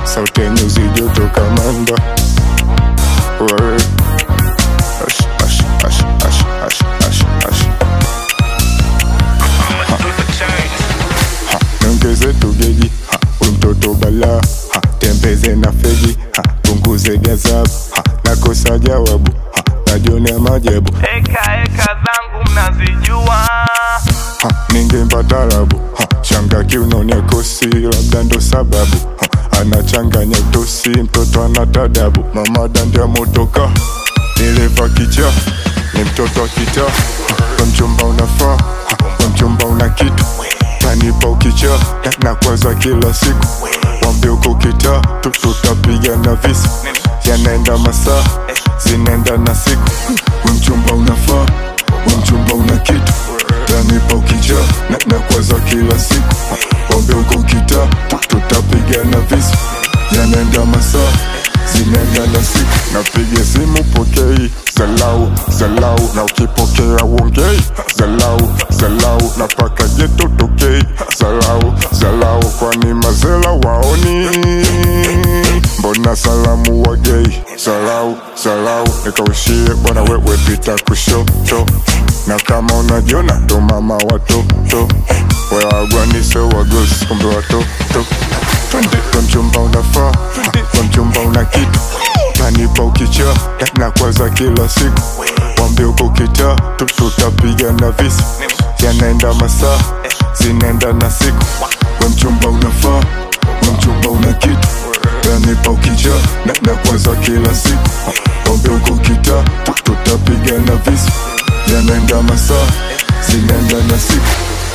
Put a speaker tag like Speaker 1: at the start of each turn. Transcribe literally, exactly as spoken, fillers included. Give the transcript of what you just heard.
Speaker 1: sauti ya nyuzi joto kamanda. Wewe ash ash ash ash ash ash ash ha, nongeze tugeji ha, mtoto bala ha, tembeze na fegi ha, punguze gazabu ha, nakosa jawabu ha, najionea majebu.
Speaker 2: Eka eka zangu mnazijua
Speaker 1: ha, ningempa talabu ha, shanga kiunoni kosi labda ndo sababu ha, anachanganya tosi mtoto anatadabu. Mama dandia motoka nileva kicha ni mtoto wa kita ha, kwa mchumba unafaa ha, kwa mchumba una kitu tanipa ukicha na, na kwaza kila siku wambi uko kita tutapiga na visu yanaenda masaa zinaenda na siku. Mchumba unafaa mchumba una kitu tanipa ukicha na, na kwaza kila siku wambi uko kita tutapiga na visu yanaenda masaa zinaenda na siku. Napiga simu pokei zalau zalau na ukipokea uongei zalau zalau na paka geto tokei zalau zalau kwani mazela waoni mbona salamu wagei zalau zalau nikaushie bwana wewe pita kushoto na kama unajiona ndo mama watoto wewe wagwani so wagosi kumbe watoto. Twende kwa mchumba unafaa kwa mchumba una kitu tanipa ukicha na, na kwaza kila siku wambi uko kita tutapiga na visu yanaenda masaa zinaenda na siku. Kwa mchumba unafaa kwa mchumba una kitu tanipa ukicha na, na kwaza kila siku wambi uko kita tutapiga na visu yanaenda masaa zinaenda na siku.